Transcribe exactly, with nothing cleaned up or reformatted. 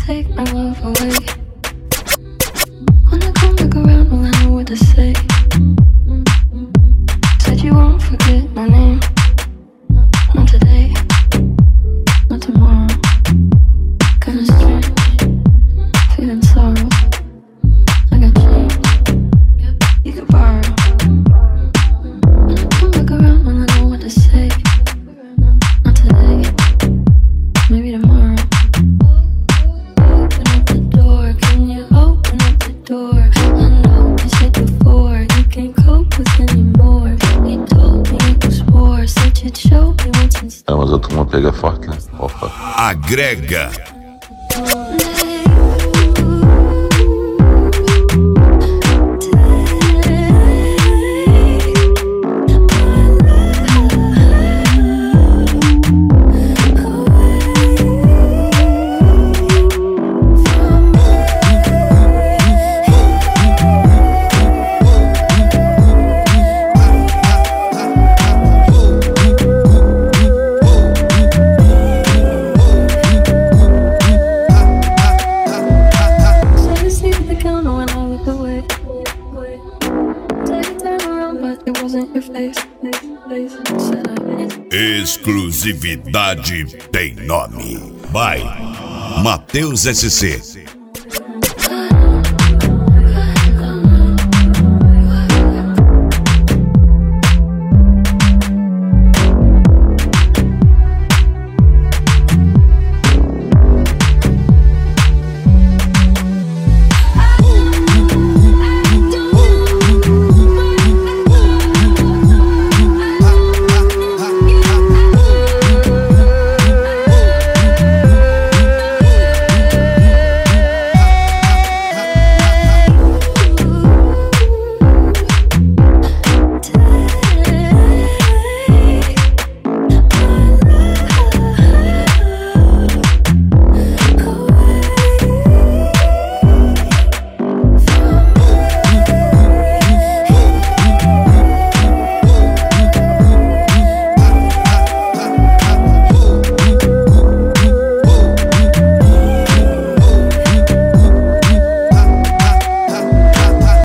take my love away. When I come back around, will I know what to say? Said you won't forget my name. Not today, not tomorrow. Kinda strange, feeling sorrow. I got change, you can borrow. When I come back around, will I know what to say? Not today, maybe tomorrow. Open up the door, can you open up the door? I know you said before, you can't cope with anymore. You told me it was war, said you'd show me what's in store. É, mas a turma pega forte, né? Opa. Agrega. Exclusividade tem nome. By Matheus S C.